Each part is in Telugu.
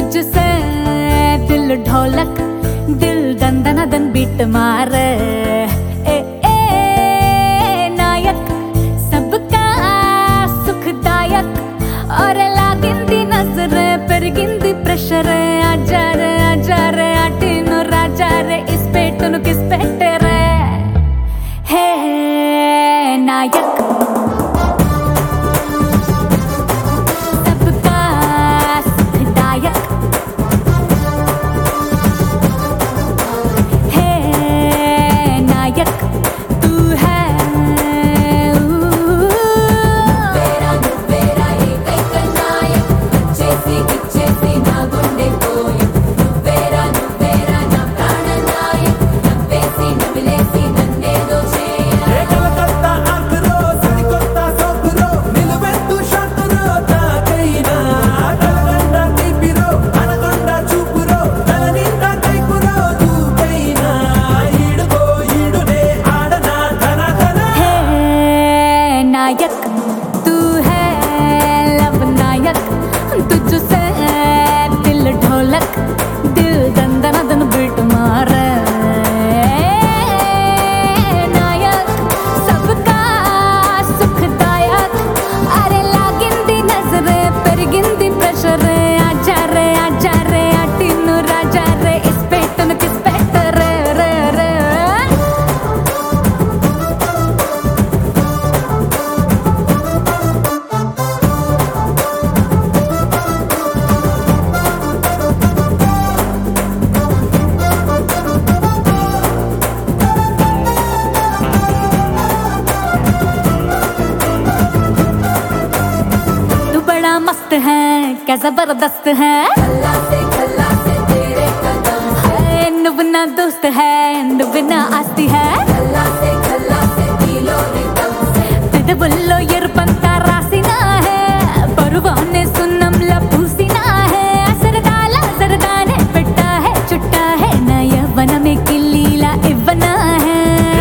तुझसे दिल ढोलक दिल दंदन बीट मारे ए नायक सबका सुखदायक और लागिंदी नजर पेरिगिंदी प्रेशर आजा रे आटिनो राजा रे इस पेटनु किस पेटे रे हे नायक नायक तू है लव नायक तुझसे दिल ढोलक दिल दंदन बीट मारे नायक सबका सुखदायक अरे लागिंदी नजर पेरिगिंदी प्रेशर आजा रे आटिनु राजा रे इस पेटन किस पेट रे रे रे मस्त है क्या जबरदस्त है खल्ला से तेरे कदम है नुबना दोस्त है नुबना आस्ती है खल्ला से दिलो रिदम से पिदबुल्लो यरपंता रासिना है परुवाने सुन्नम लपूसिना है सरदाने पिट्टा है चुट्टा है नया वन में किल्लीला इवना है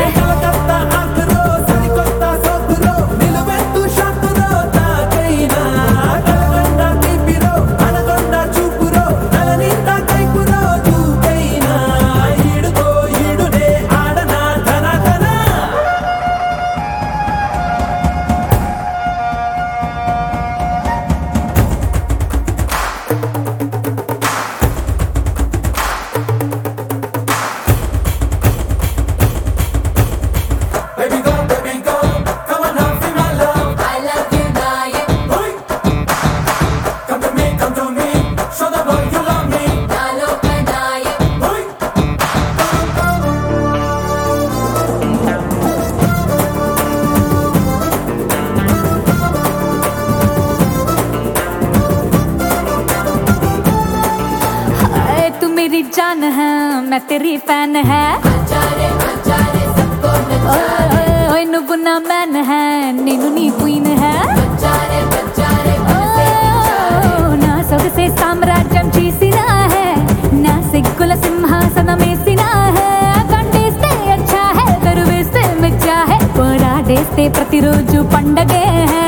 मेरी जान है मैं तेरी फैन है ओए नुबुना मैन है नीनू नी क्वीन है ना सొగసే సామ్రాజ్యం చేసినా है ना సిగ్గుల సింహాసనమేసినా है కండిస్తే अच्छा है దరువేస్తే మెచ్చా है పోరాడేస్తే ప్రతిరోజు పండగే है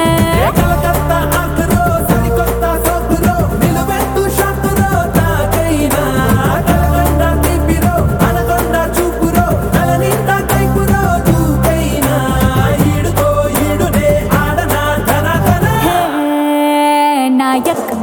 नायक